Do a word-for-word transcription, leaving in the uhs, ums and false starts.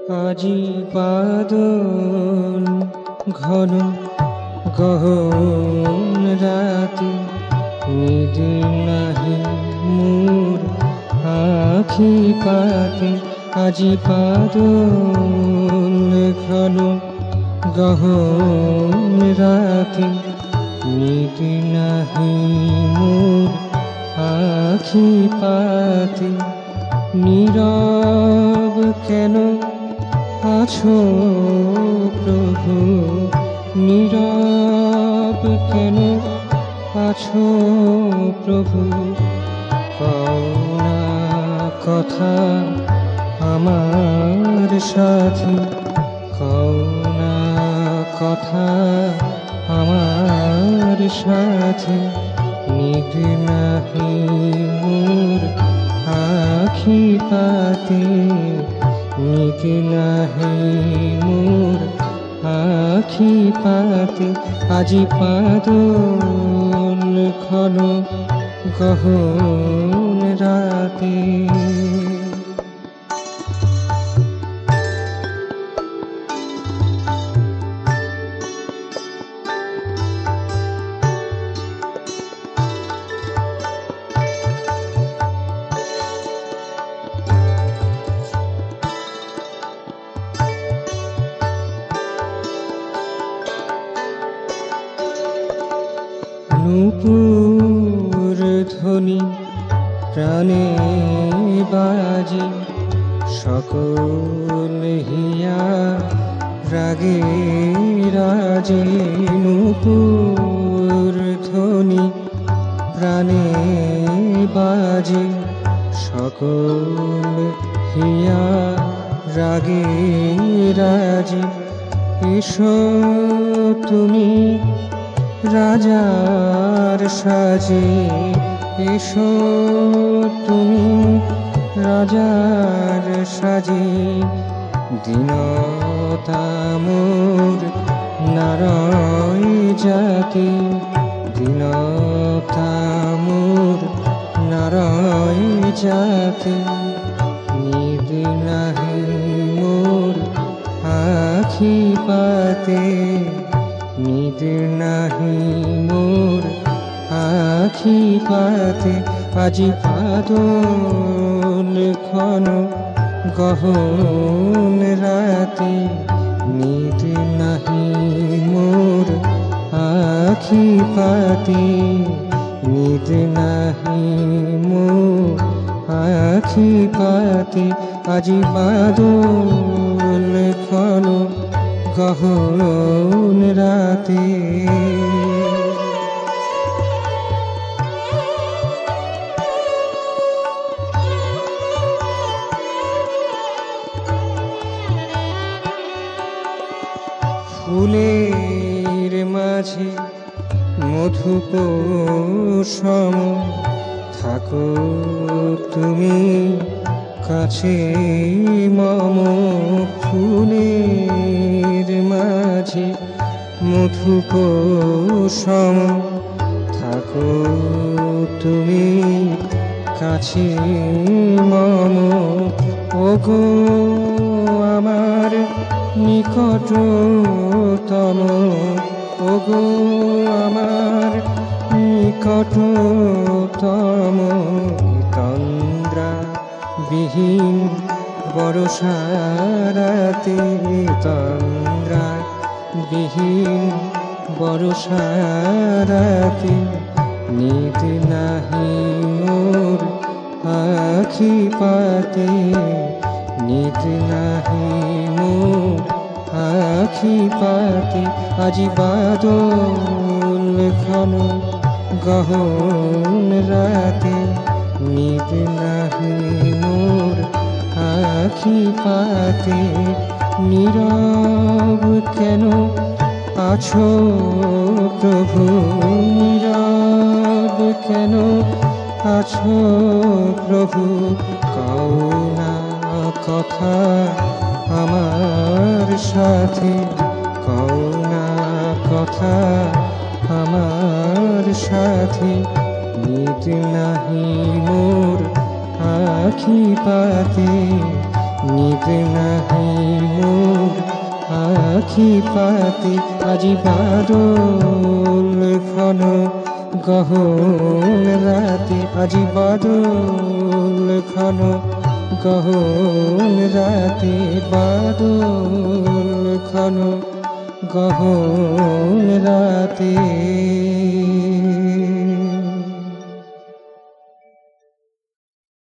আজি বাদল ঘন গহন রাতে, নিদ নাহি মোর আখি পাতে। আজি বাদল ঘন গহন রাতে, নিদ নাহি মোর আখি পাতে। নীরব কেন আছো প্রভু, নীরব কেন আছো প্রভু। কও না কথা আমার সাথে, কও না কথা আমার সাথে। নিদ নাহি মোর আখি পাতে, নিদ নাহি মোর আখি পাতে। আজি বাদল ঘন গহন রাতে। নূপুর ধ্বনি প্রাণে বাজে, সকল হিয়া রাগে রাজে। নূপুর ধ্বনি প্রাণে বাজে, সকল হিয়া রাগে রাজে। এসো তুমি রাজার সাজে, এসো তুমি রাজার সাজে। দীনতা মোর নারয় জাতি, দীনতা মোর নারয় জাতি। নিদ নাহি মোর আখি পাতে, নিদ নাহি মোর আখি পাতে। আজি বাদল ঘন গহন রাতে, নিদ নাহি মোর আখি পাতে। নিদ নাহি মোর আখি পাতে। আজি বাদল ঘন গহন রাতে। ফুলের মাঝে মধুপ সম, থাকো তুমি কাছে মম। ফুলের মাঝে মধুপ সম, থাকো তুমি কাছে মম। ওগো আমার নিকটতম, ওগো আমার নিকটতম। তন্দ্রা বিহীন বরষা রাতে, তন্দ্রা বিহীন বরষা রাতে। নিদ নাহি মোর আখি পাতে, নিদ নাহি মোর আখি পাতে। আজি বাদল ঘন গহন রাতে, নিদ নাহি মোর আখি পাতে। নীরব কেন আছো প্রভু, নীরব কেন আছো প্রভু। কও না কথা আমার সাথে, কও না কথা আমার সাথে। নিদ নাহি মোর আখি পাতে, নিদ নাহি মোর আখি পাতে, আজি বাদল ঘন গহন রাতে, আজি বাদল ঘন গহন রাতে, বাদল ঘন গহন রাতে।